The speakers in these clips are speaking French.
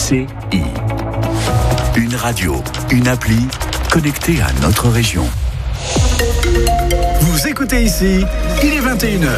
ICI. Une radio, une appli connectée à notre région. Vous écoutez ici, il est 21h.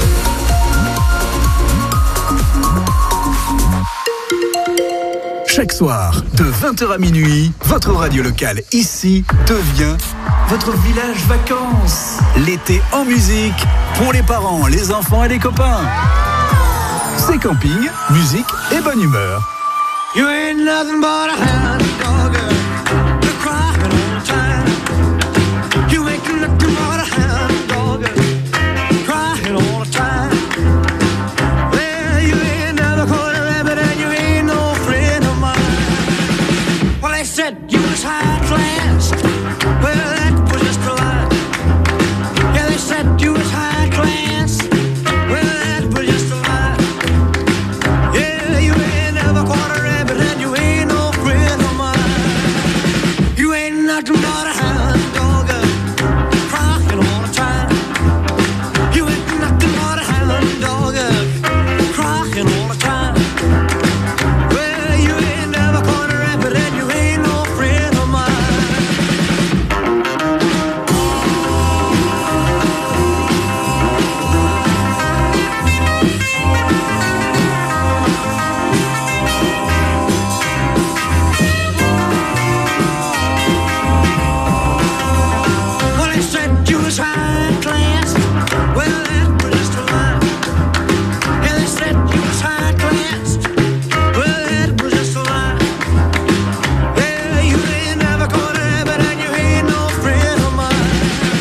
Chaque soir, de 20h à minuit, votre radio locale ici devient votre village vacances. L'été en musique, pour les parents, les enfants et les copains. C'est camping, musique et bonne humeur. You ain't nothing but a hound dog, you're crying all the time. You ain't nothing but a hound dog, crying all the time. Well, you ain't never caught a rabbit and you ain't no friend of mine. Well, they said you was high class. Well, that was just a lie. Yeah, they said you was high class. Well, that was just a lie. Yeah, you ain't never caught a rabbit and you ain't no friend of mine. You ain't nothing but a hound dog, crying all the time. You ain't nothing but a hound dog, crying all the time. Well, you ain't never caught a rabbit and you ain't no friend of mine. Well, they said you was high class. Well, that was just a lie. Yeah, they said you was high class. Well, that was just a lie. Yeah, you ain't never caught a rabbit and you ain't no friend of mine.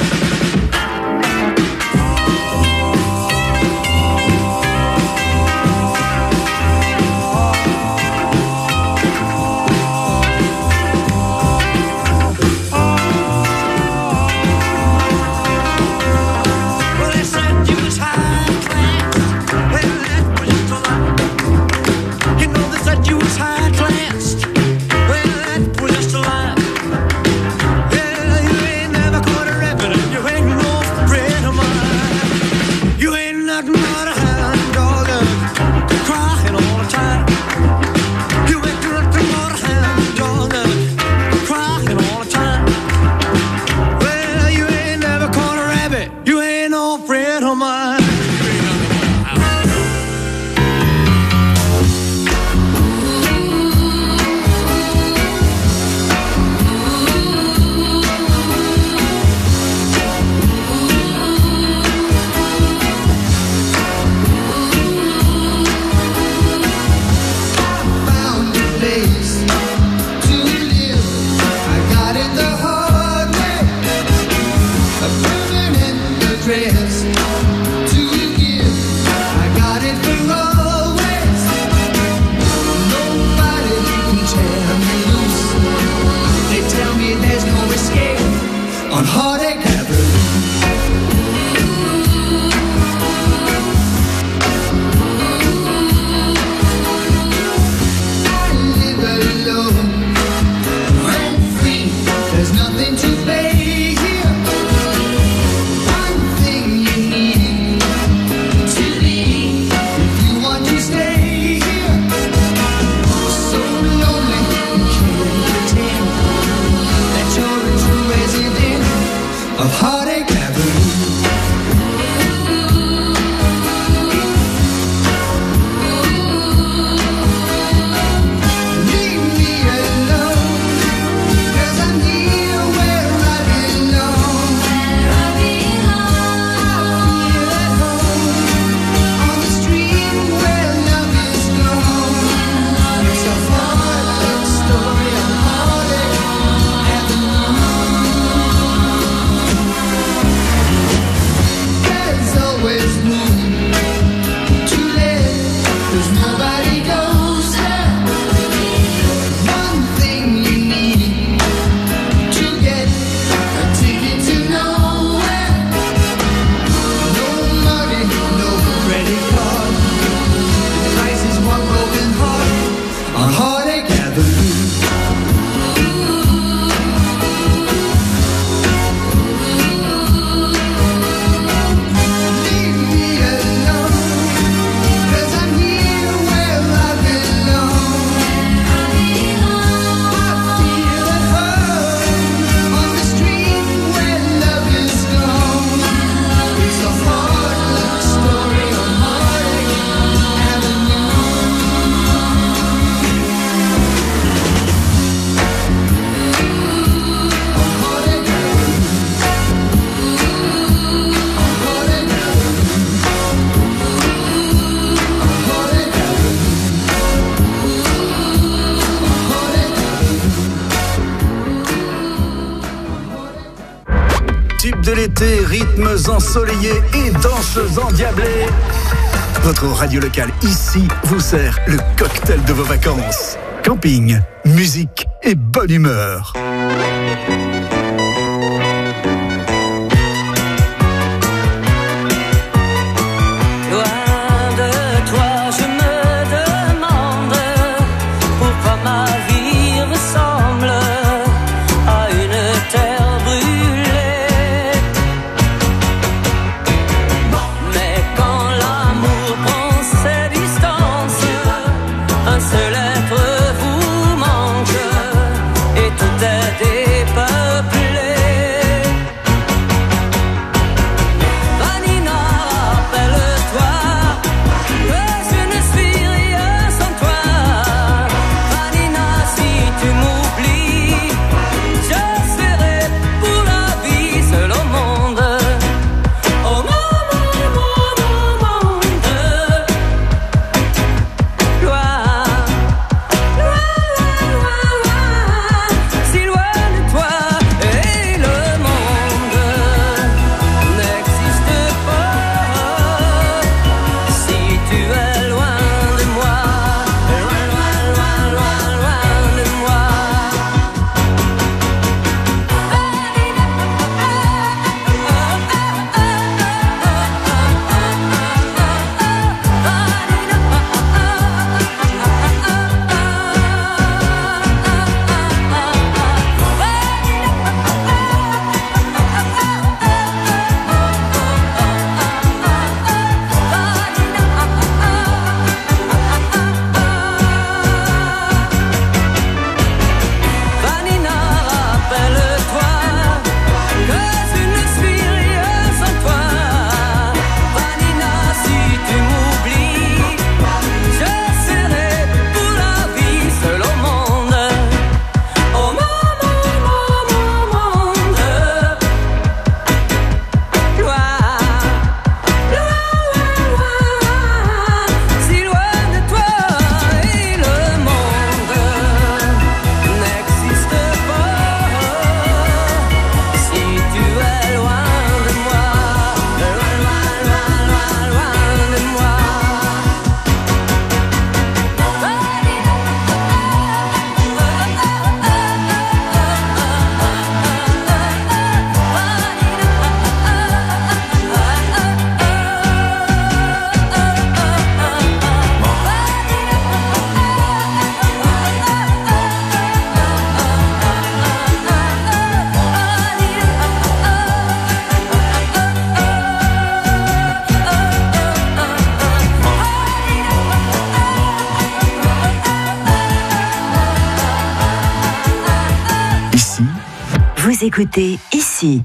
Well, they said you was high class. Well, that was just a lie. You know they said you was high class. Well, that was just a lie. Yeah, you ain't never caught a rabbit and you ain't no friend of mine. You ain't nothing but a hound dog, crying all the time. You ain't nothing but a hound dog, crying all the time. Well, you ain't never caught a rabbit. You ain't no friend of mine. Found a place to live. I got it the hard way. A permanent address to give. I got it for always. Nobody can tear me loose. They tell me there's no escape on Heartache Avenue. I live alone and free. There's nothing to pay here. One thing you need to be if you want to stay here. So lonely you can't pretend that you're a true resident of Heartache Avenue. Leave me alone, 'cause I'm here where I belong. I feel at home on the street where love is gone. It's a heartache story of Heartache Avenue. There's always room to live, 'cause nobody goes there. One thing you need to get a ticket to nowhere. No money, no credit card. The price is one broken heart on Heartache Avenue. Leave me alone, 'cause I'm here where de l'été, rythmes ensoleillés et danses endiablées. Votre radio locale ici vous sert le cocktail de vos vacances. Camping, musique et bonne humeur. Écoutez ici.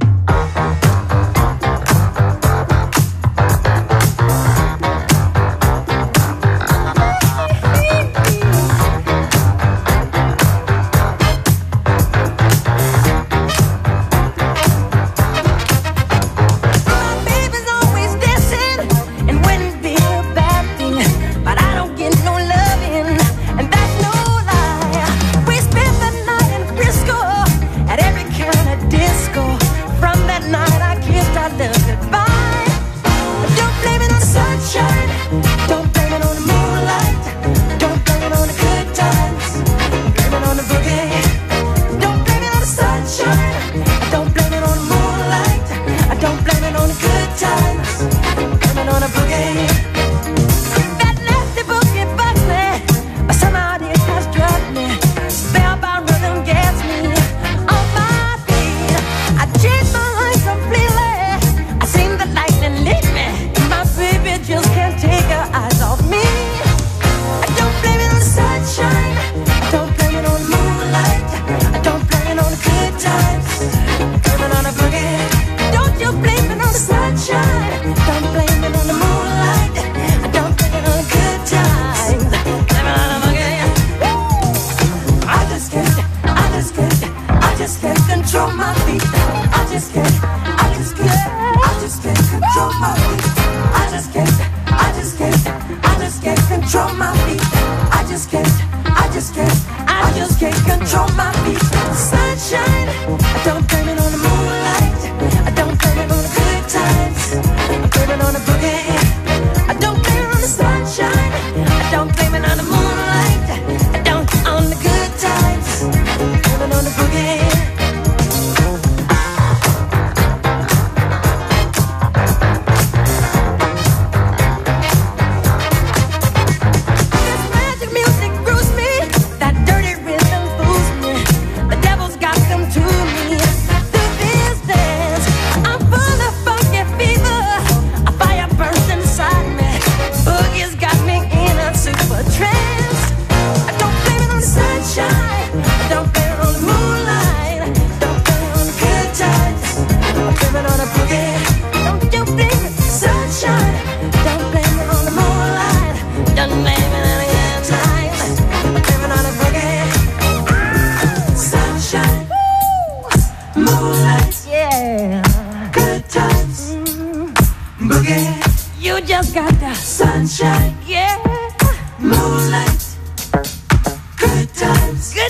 I just can't control my feet. Sunshine, I don't blame it on the moonlight. I don't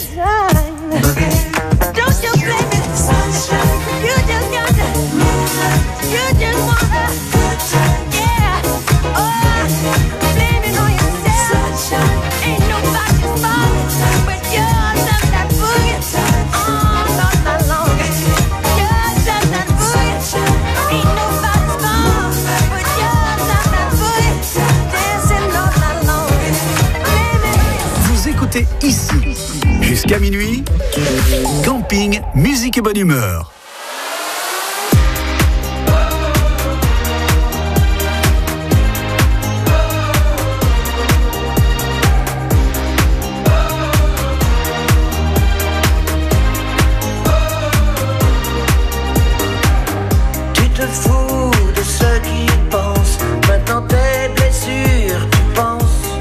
Ici, jusqu'à minuit, camping, musique et bonne humeur. Tu te fous de ceux qui pensent, maintenant tes blessures, tu penses.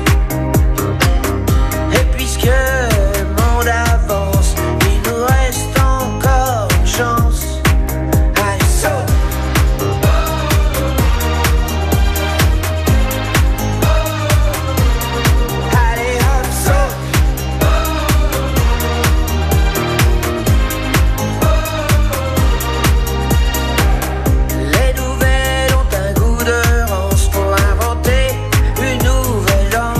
Que le monde avance, il nous reste encore une chance. Allez, saute. Allez, hop, saute. Les nouvelles ont un goût de rance pour inventer une nouvelle danse.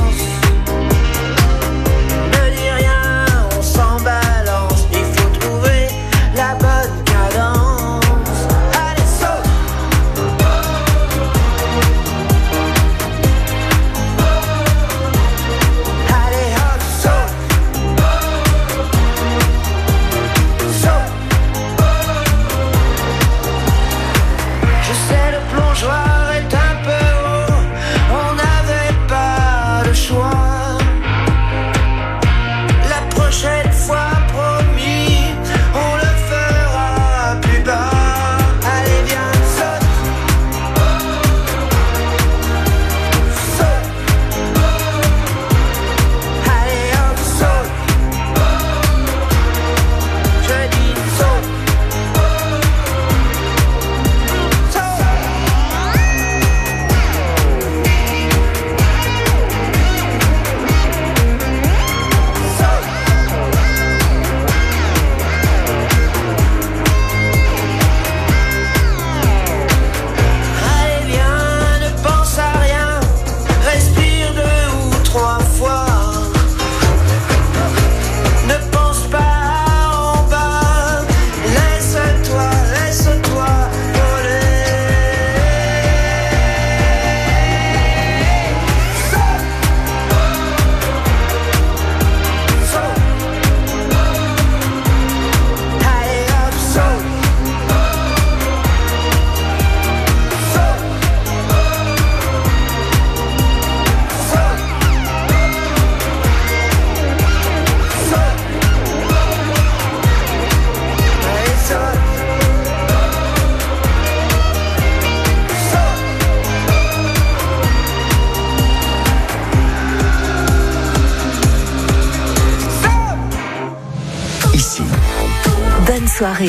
Soirée.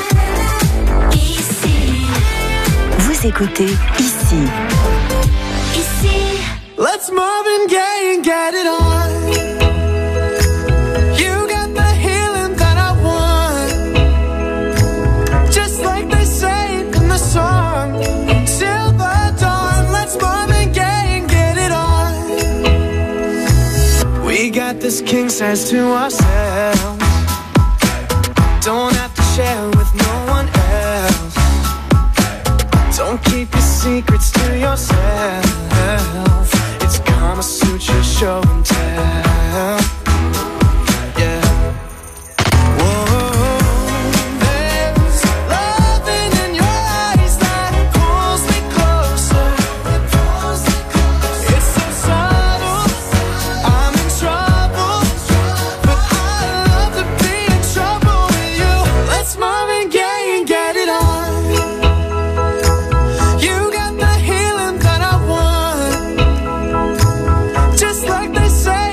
Ici. Vous écoutez Ici. Ici. Let's Marvin Gaye and get it on. You got the healing that I want. Just like they say in the song. Till the dawn. Let's Marvin Gaye and get it on. We got this king size to ourselves. Don't have to share with no one else. Don't keep your secrets to yourself. It's Kama Sutra show and tell. Yeah. Whoa, there's loving in your eyes that pulls me closer. It's so subtle, I'm in trouble, but I love to be in trouble with you. Let's Marvin Gaye and get it on. You got the healing that I want. Just like they say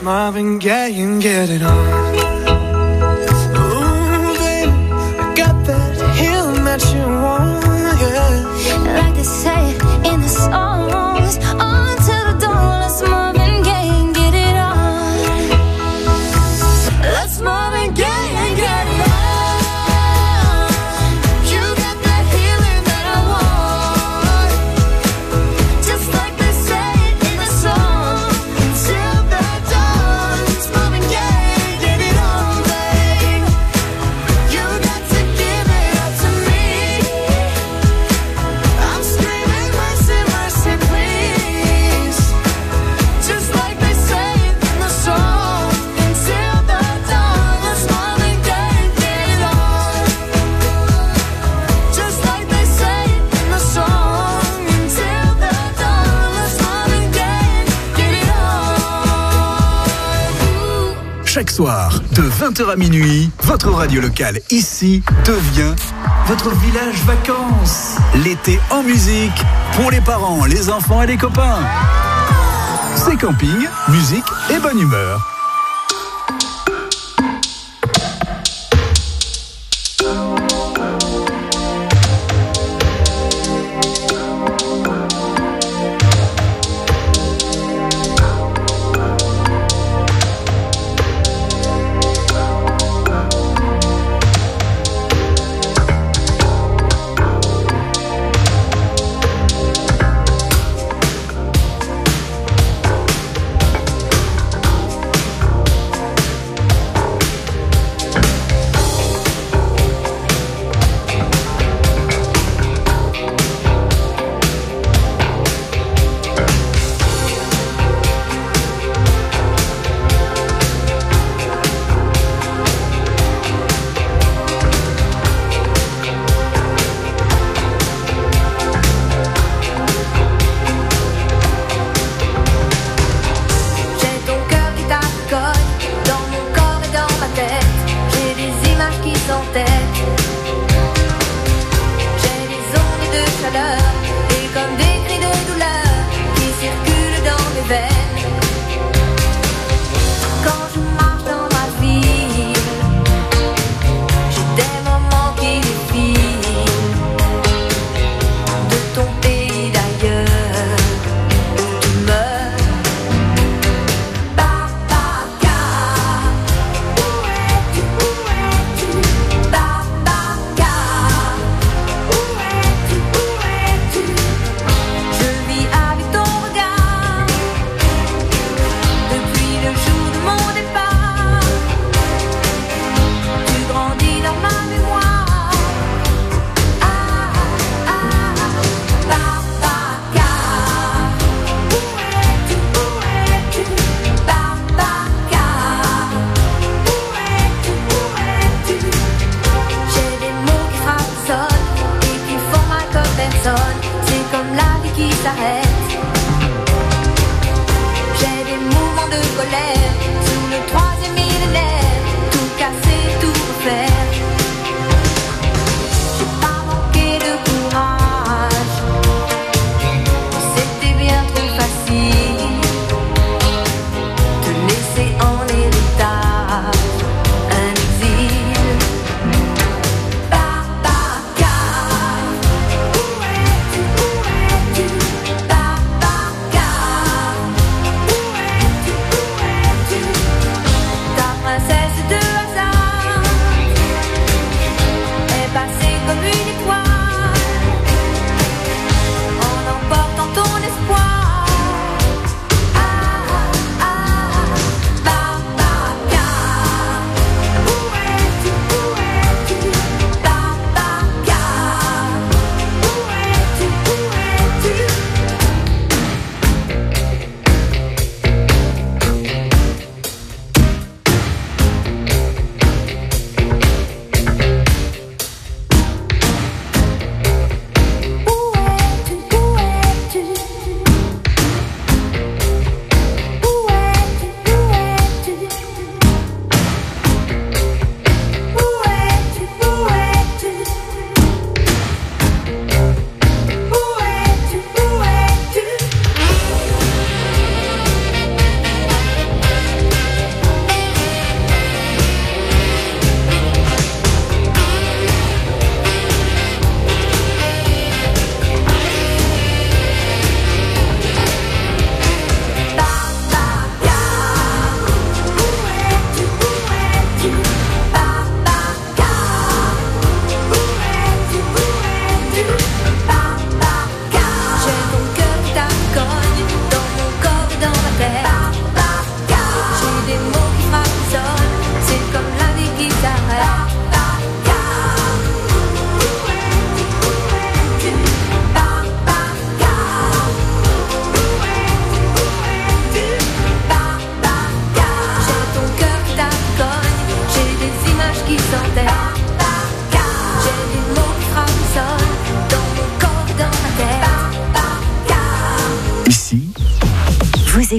Marvin Gaye and get it on. Ooh, baby, I got that healing that you want, yeah. Like they say in the songs, on to the dawn, let's Marvin Gaye and get it on. Let's Marvin Gaye and get it on. You got that healing that I want, just like they say in the song, till the dawn. Let's Marvin Gaye, get it on, babe. You got to give it up to me. I'm screaming mercy, mercy, please. Just like they say in the song, until the dawn. Let's Marvin Gaye, get it on. Just like they say in the song, until the dawn. Let's Marvin Gaye, get it on. Chaque soir, de 20h à minuit, votre radio locale ici devient votre village vacances. L'été en musique pour les parents, les enfants et les copains. C'est camping, musique et bonne humeur.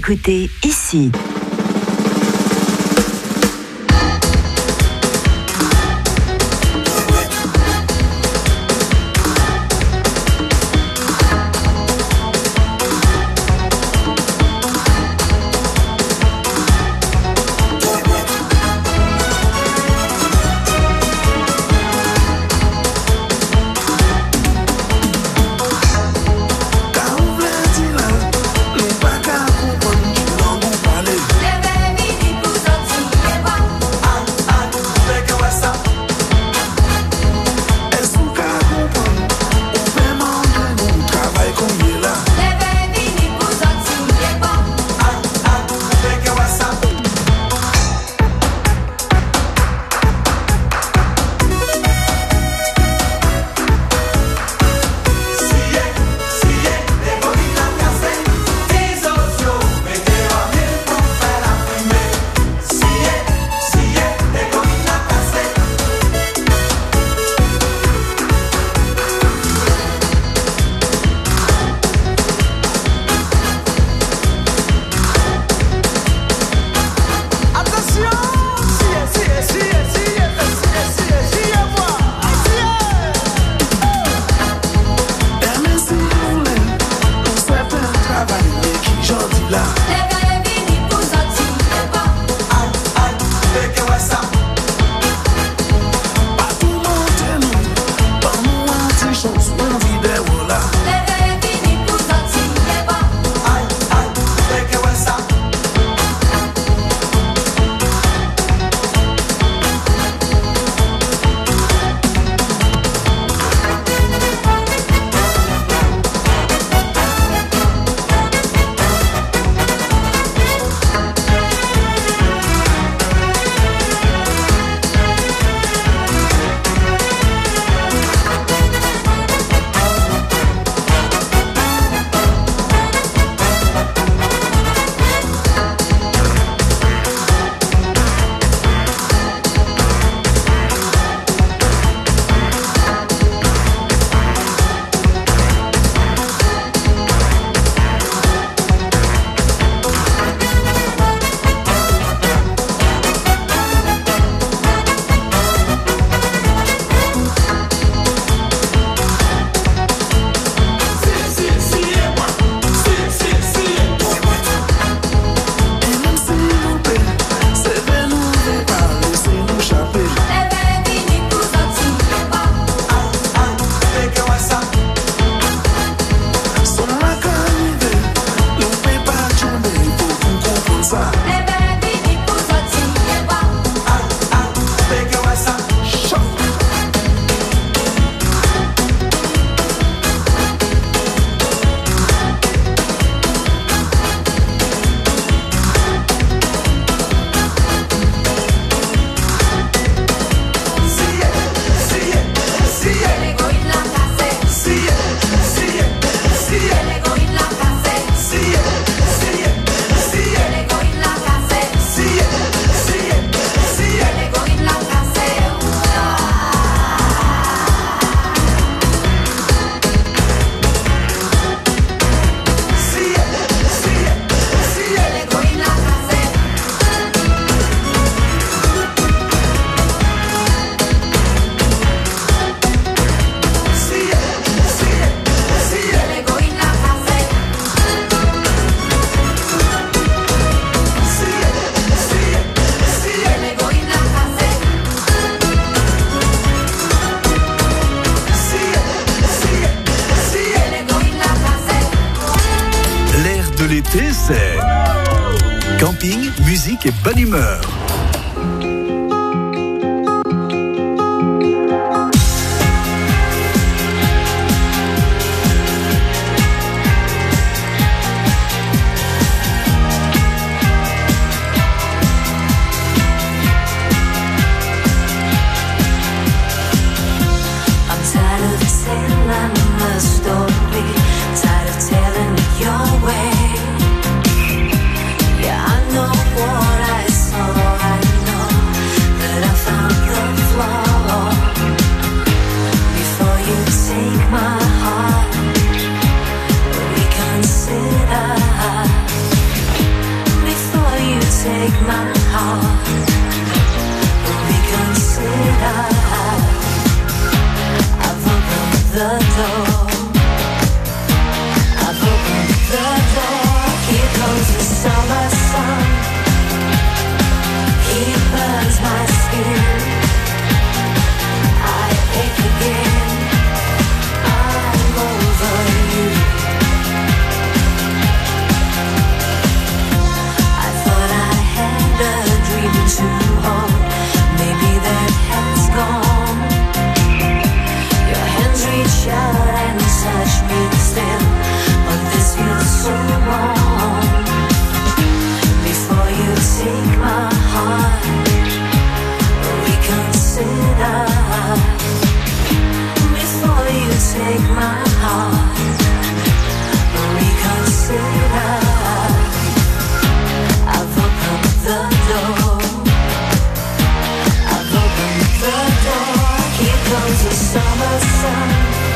écoutez ici. l'été, c'est camping, musique et bonne humeur. Yeah, I know what I saw. take my heart, reconsider. I've opened the door. I've opened the door. Here comes the summer sun. He burns my skin. I ache again. I'm over you. I thought I had a dream to hold. Maybe that has gone. Your hands reach out and touch me still, but this feels so wrong. Before you take my heart, reconsider. Before you take my heart, reconsider. I've opened the door. I've opened the door. Here comes the summer sun.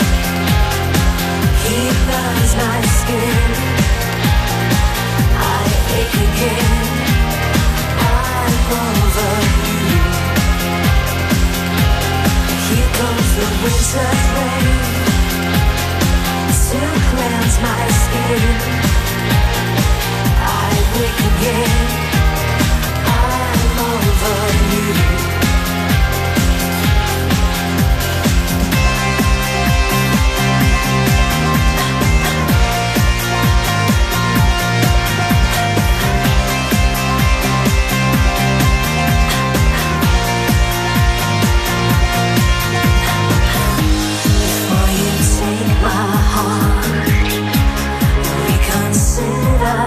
He burns my skin. I ache again. I'm over you. Here comes the winter's rain to cleanse my skin. I wake again. I'm over you. Before you take my heart, reconsider.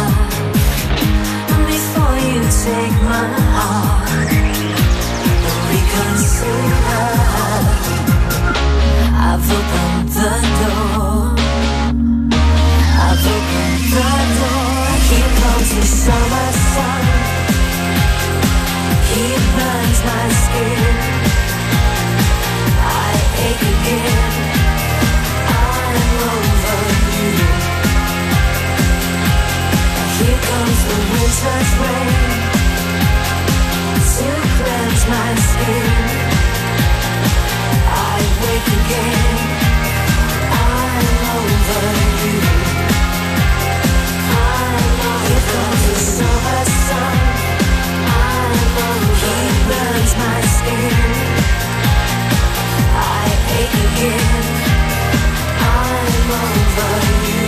Before you take my heart, reconsider. I've opened the door. I've opened the door. Here comes the summer sun. He burns my skin. I ache again. I'm over you. Here comes the winter's rain to cleanse my skin. I wake again. I'm over you. Here comes the summer sun. He burns my skin. I ache again. I'm over you.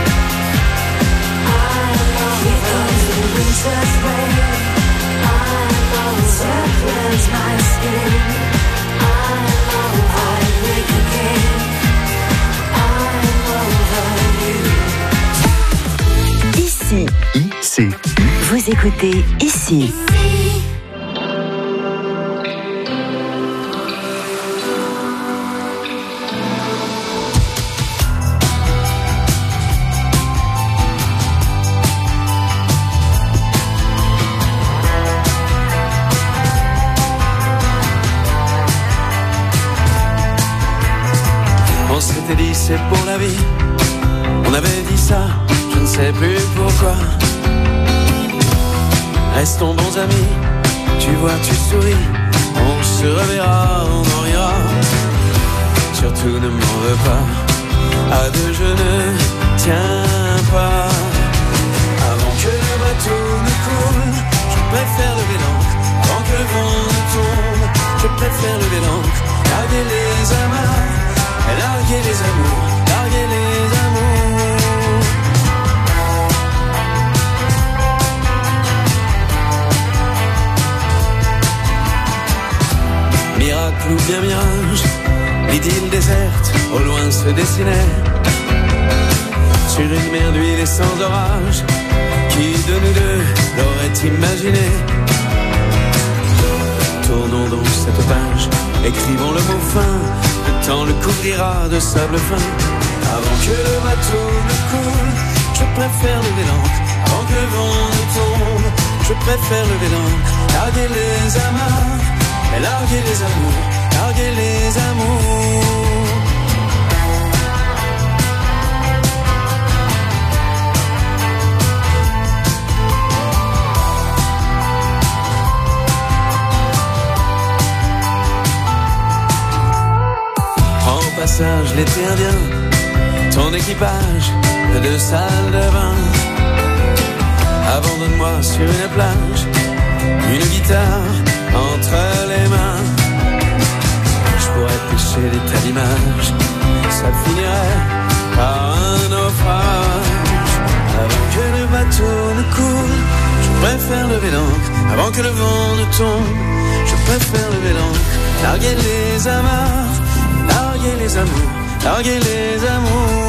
Here comes the winter's rain to cleanse my skin. I wake again. I'm over you. Ici, ICI. vous écoutez Ici. On s'était dit c'est pour la vie. On avait dit ça, je ne sais plus pourquoi. Restons bons amis, tu vois, tu souris. On se reverra, on en rira. Surtout ne m'en veux pas. À deux je ne tiens pas. Avant que le bateau ne coule, je préfère lever l'ancre. Avant que le vent ne tombe, je préfère lever l'ancre. Larguer les amarres, et larguer les amours, larguer les amours. Miracle ou bien mirage, l'idylle déserte, au loin se dessinait. Sur une mer d'huile et sans orage, qui de nous deux l'aurait imaginé? Tournons donc cette page, écrivons le mot fin. Le temps le couvrira de sable fin. Avant que le bateau ne coule, je préfère lever l'ancre. Avant que le vent ne tombe, je préfère lever l'ancre. Larguer les amarres, et larguer les amours, larguer les amours. corsage, l'été indien, ton équipage de salle de bain. Abandonne-moi sur une plage, une guitare entre les mains. Je pourrais pêcher des tas d'images, ça finirait par un naufrage. Avant que le bateau ne coule, je préfère lever l'ancre. Avant que le vent ne tombe, je préfère lever l'ancre. Larguer les amarres, larguer les amours, larguer les amours.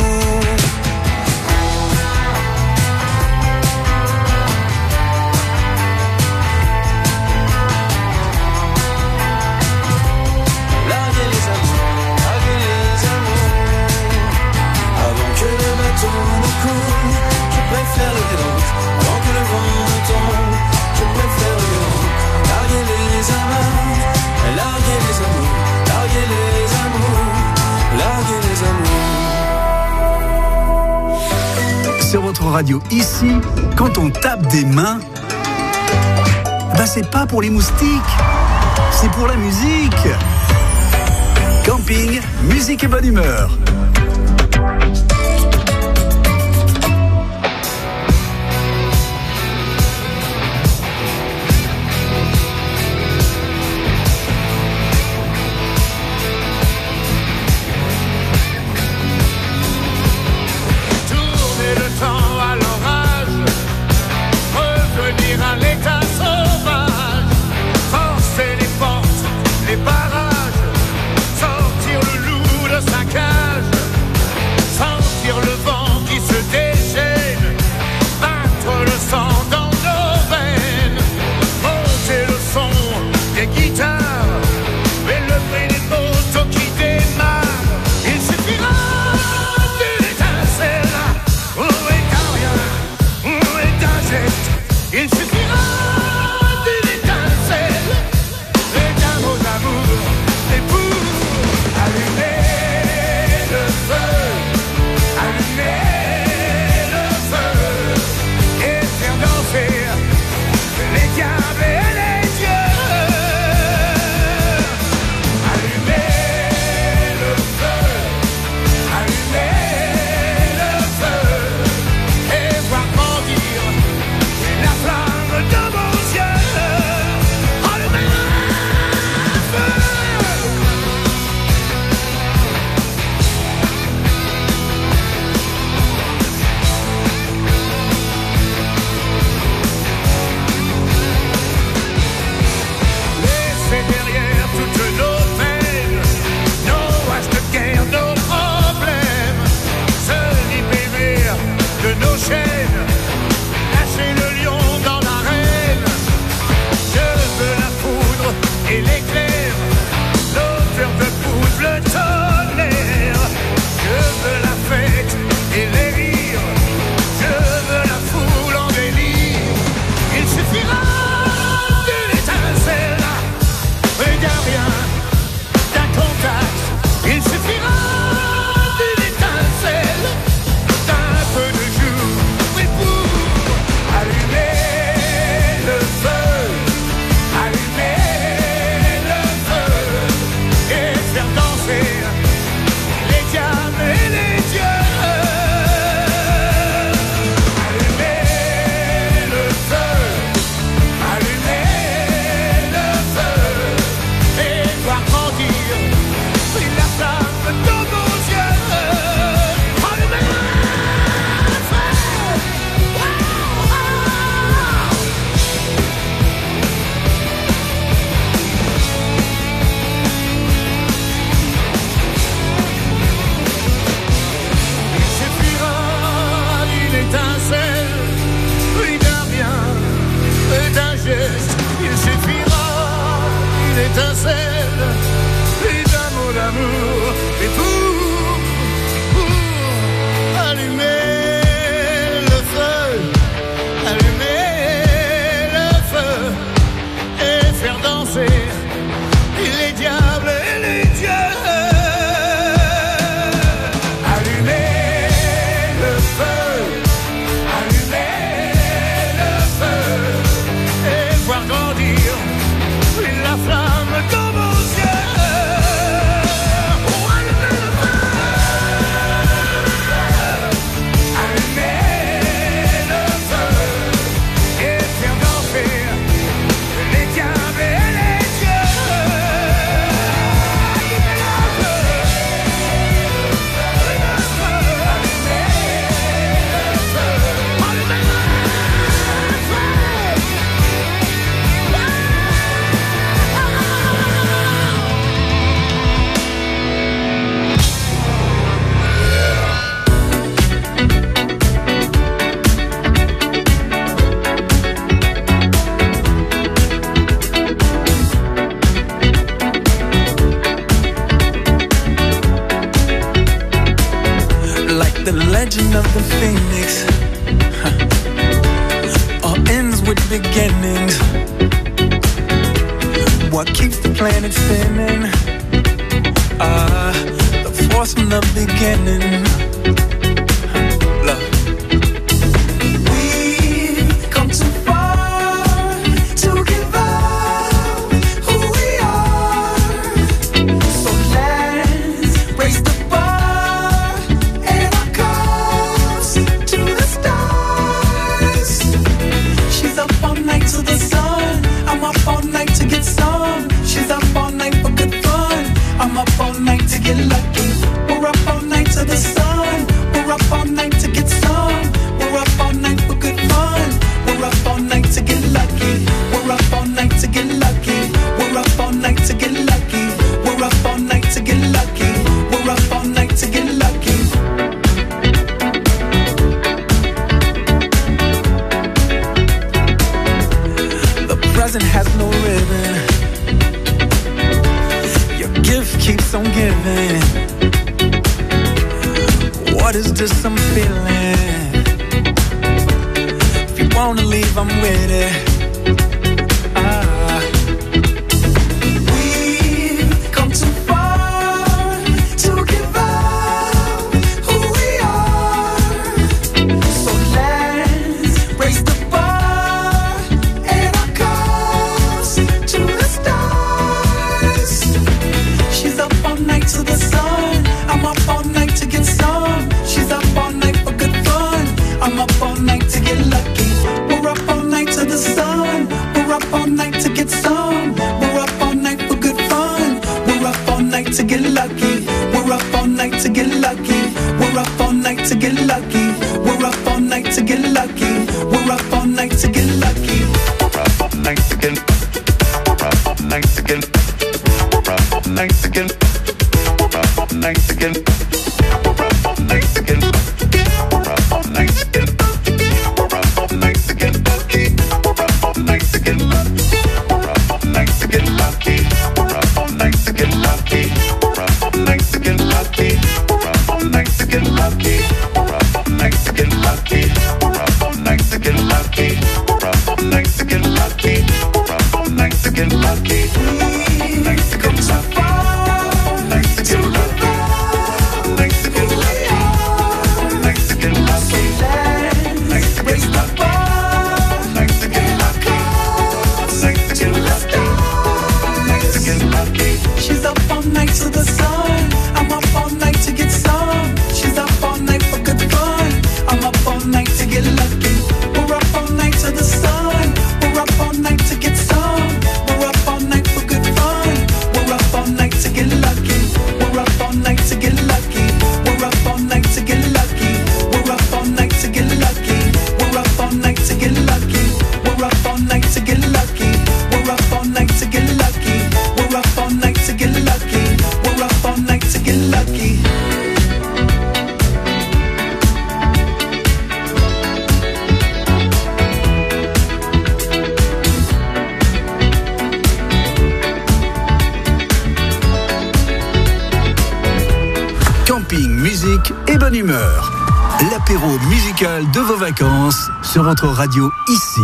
Je préfère lever l'ancre avant que le vent ne tombe. Je préfère lever l'ancre, larguer les amarres, larguer les amours, larguer les amours, larguer les amours. Sur votre radio ici, quand on tape des mains, bah c'est pas pour les moustiques, c'est pour la musique. Camping, musique et bonne humeur. Les barrages, sortir le loup de sa cage. rising of the phoenix, all ends with beginnings. What keeps the planet spinning? The force from the beginning. Love. We've come too far to give up who we are. So let's raise the bar and our cups to the stars. She's up all night to the sun. I'm up all night to get some. She's up all night for good fun. I'm up all night to get lucky. We're up all night to the sun. We're up all night to get some. We're up all night for good fun. We're up all night to get lucky. We're up all night to get lucky. We're up all night to get lucky. We're up all night to get lucky. We're up all night to get lucky. The present has no ribbon. Your gift keeps on giving. What is this I'm feeling? If you wanna leave, I'm with it. We've come too far to give up who we are. So let's raise the bar and our cups to the stars. She's up all night to the sun. I'm up all night to get some. She's up all night for good fun. I'm up all night to get lucky. We're up all night to the sun. We're up all night to get some. We're up all night for good fun. We're up all night to get lucky. We're up all night to get lucky. We're up all night to get lucky. We're up all night to get lucky. We're up all night to get lucky. We're up all night to get. We're up all night to get. We're up all night to get. We're up all night to get. We're up all night to get. We're up all night to get. We're up all night to get lucky. We're up all night to get lucky. We're up all night to get lucky. We're up all night to get lucky. We're up all night to get lucky. We're up all night to get lucky. We're up all night to get lucky. We're up all night to get lucky. We're up all night to get lucky. We're up all night to get lucky. She's up all night to the sun. I'm up all night to get some. She's up all night for good fun. I'm up all night to get lucky. We're up all night to the sun. We're up all night to get some. We're up all night for good fun. We're up all night to get lucky. We're up all night to get lucky. We're up all night to get lucky. We're up all night to get lucky. We're up all night to get lucky. We're up all night to get lucky. We're up all night to get lucky. We're up all night to get lucky. We're up all night to get lucky. Camping, musique et bonne humeur. L'apéro musical de vos vacances sur votre radio ici.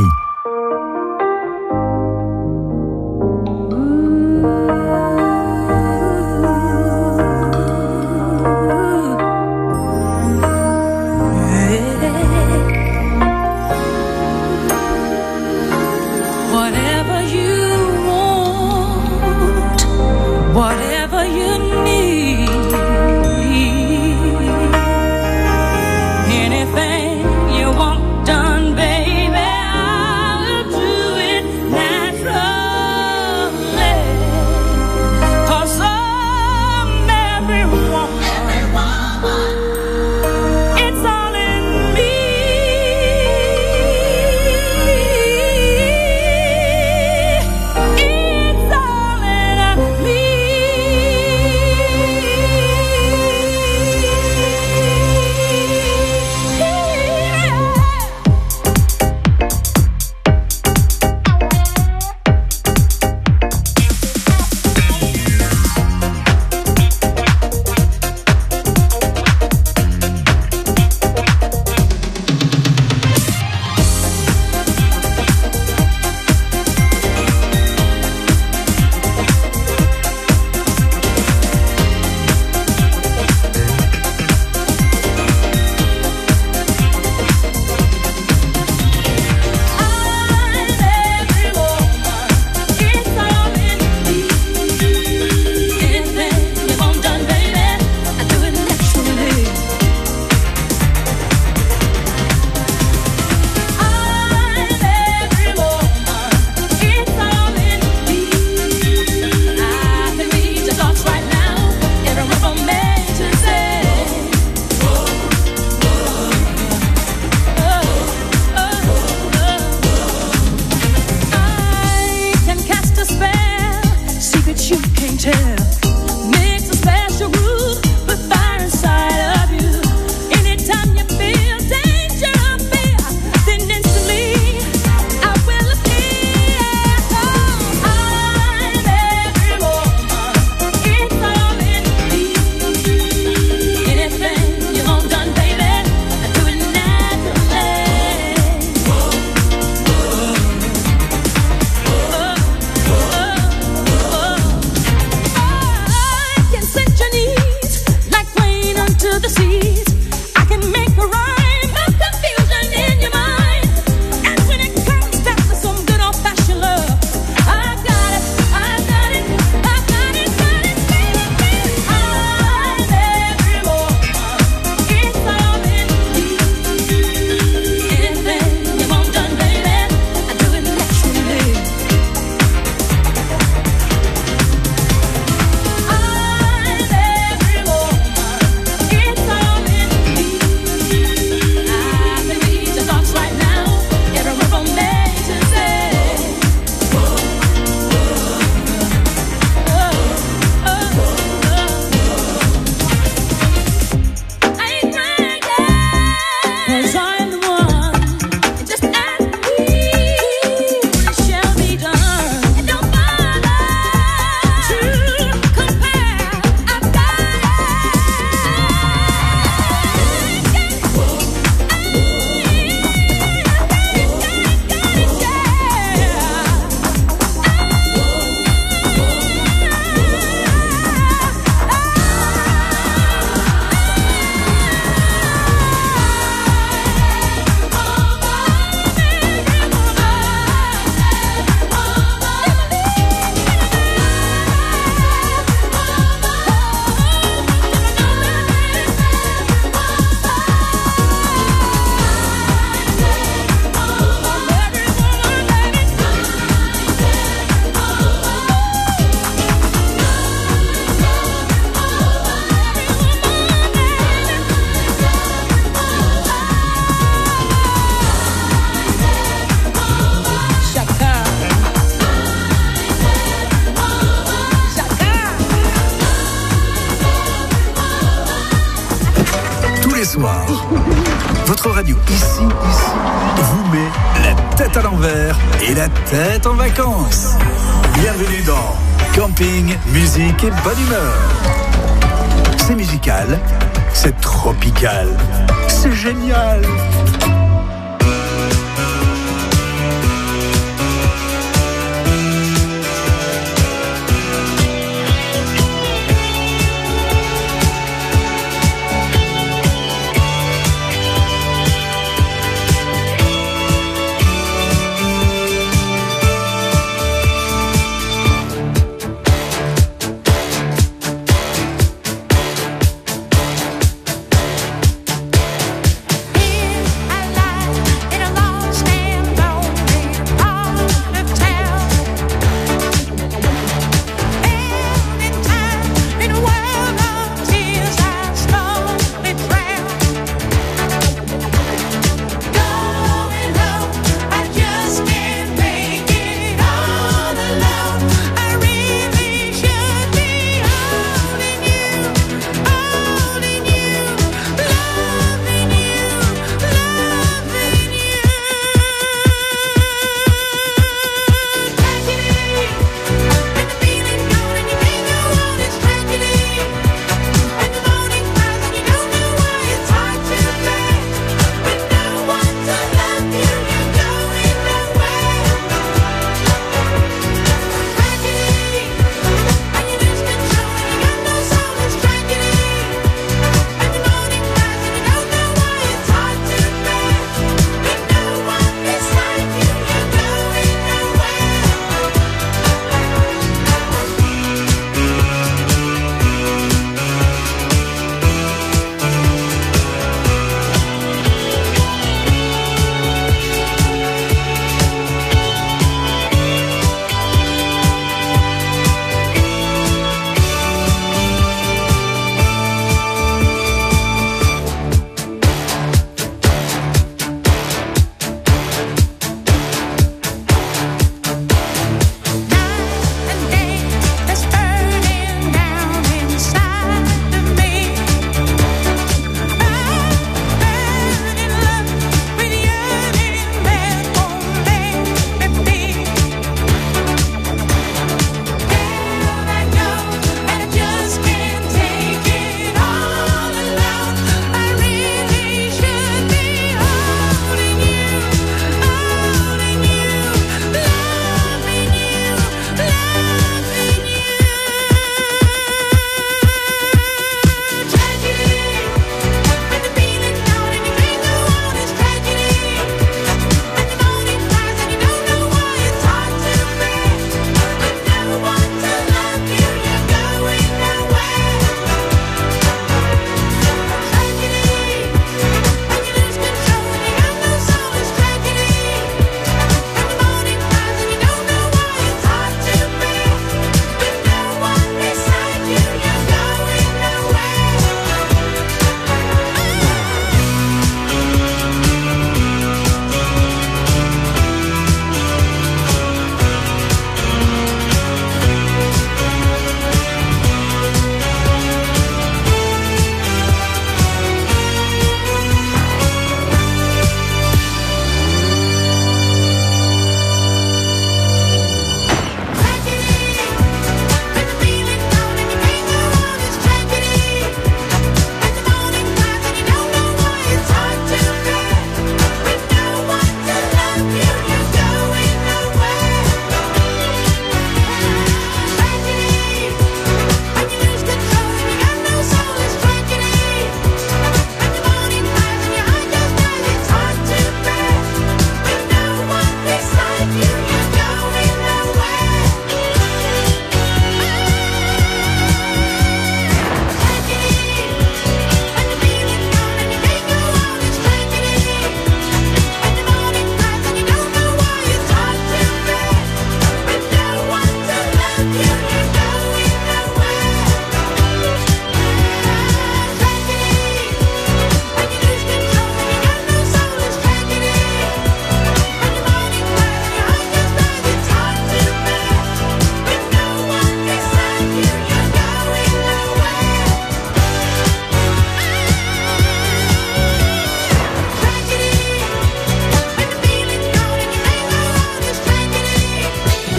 Whatever you want, whatever you need, anything you want done, baby, I'll do it naturally. 'Cause I'm every woman, it's all in me. à l'envers et la tête en vacances. Bienvenue dans Camping, musique et bonne humeur. C'est musical, c'est tropical, c'est génial.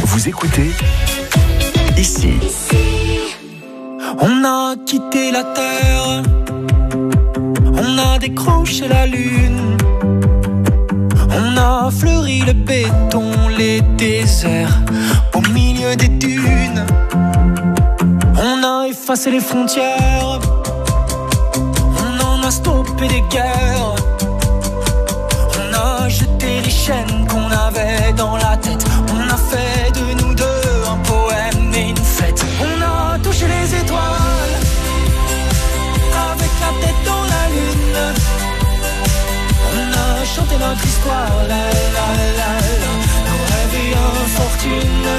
Vous écoutez ici. On a quitté la terre, on a décroché la lune, on a fleuri le béton, les déserts au milieu des dunes. On a effacé les frontières, on en a stoppé des guerres. On a jeté les chaînes qu'on avait dans la tête. On a fait de nous deux un poème et une fête. On a touché les étoiles avec la tête dans la lune. On a chanté notre histoire, la la la la. Nos rêves et infortune.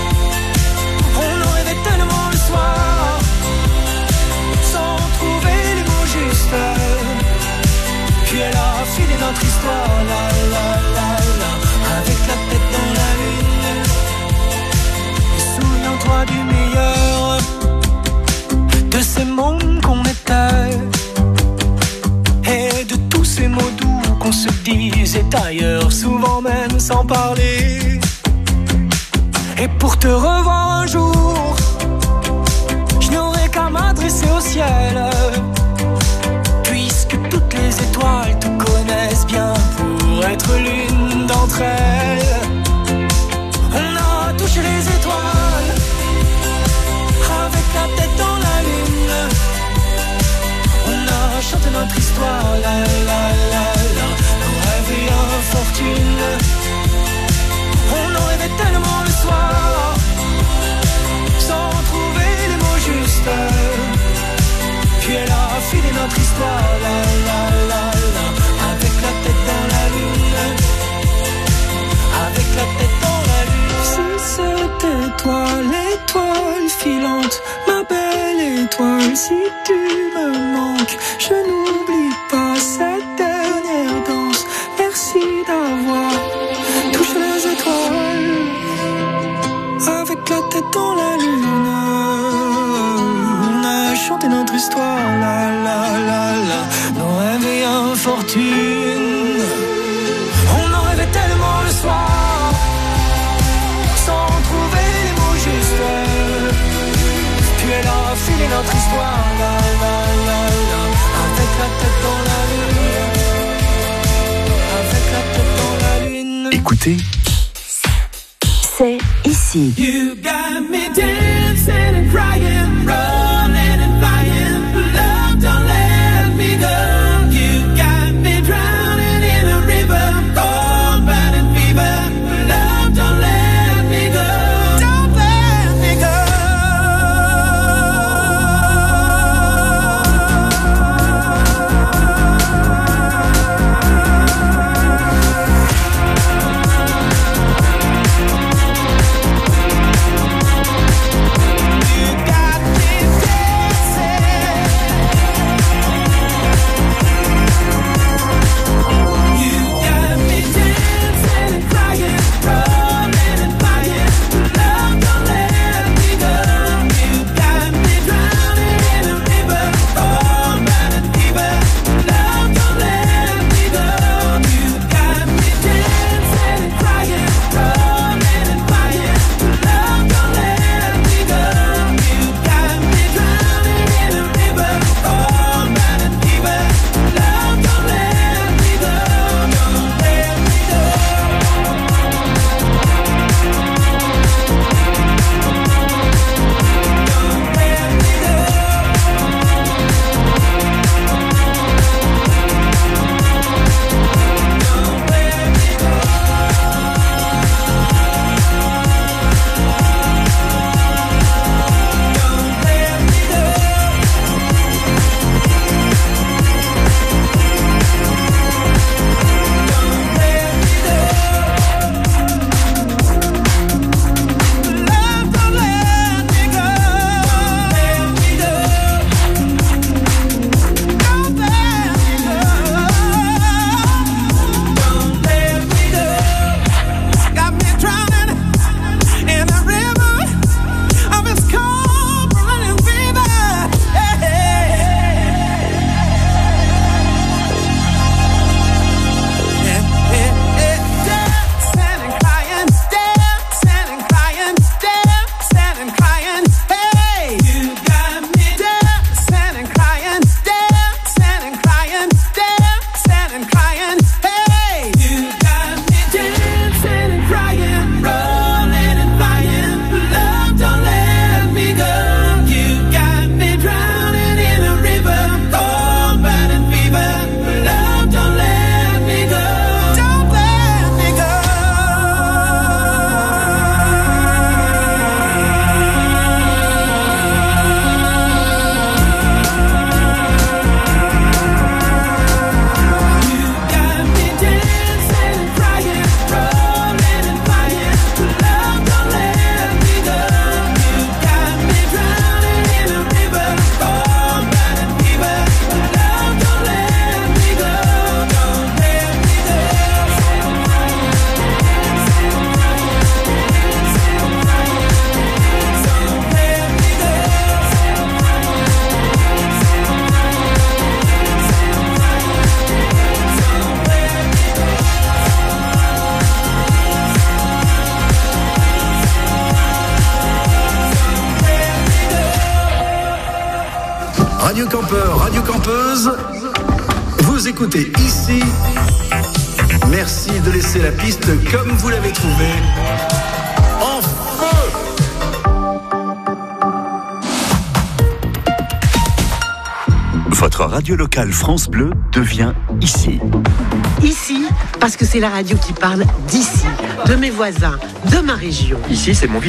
On en rêvait tellement le soir, sans trouver les mots justes. Puis elle a filé notre histoire, la la la la, avec la tête dans la lune. Et souviens-toi du meilleur de ces mondes qu'on était, et de tous ces mots doux qu'on se disait ailleurs, souvent même sans parler. Et pour te revoir un jour, je n'aurai qu'à m'adresser au ciel, puisque toutes les étoiles te connaissent bien pour être l'une d'entre elles. On a touché les étoiles avec la tête dans la lune. On a chanté notre histoire, la la la la. Nos rêves et infortune. On en rêvait tellement le soir, sans trouver les mots justes. Puis elle a filé notre histoire, la la la la, avec la tête dans la lune. Avec la tête dans la lune. Si c'était toi, l'étoile filante, ma belle étoile, si tu me manques, je n'oublie pas cette dernière danse. Merci d'avoir touché les étoiles avec la tête dans la lune. On a chanté notre histoire, la la la la. Nos rêves et infortune. On en rêvait tellement le soir, sans trouver les mots justes. Puis elle a filé notre histoire, la la la la, avec la tête dans la lune. Avec la tête dans la lune. Écoutez, C'est ici. You got me dancing and crying, running and flying. Love, don't let me go. You got me drowning in a river, cold burning fever. Love, don't let me go. Don't let me go. You got me Radio campeur, radio campeuse, vous écoutez ici. Merci de laisser la piste comme vous l'avez trouvée. En feu! Votre radio locale France Bleu devient ici. Ici, parce que c'est la radio qui parle d'ici, de mes voisins, de ma région. Ici, c'est mon village.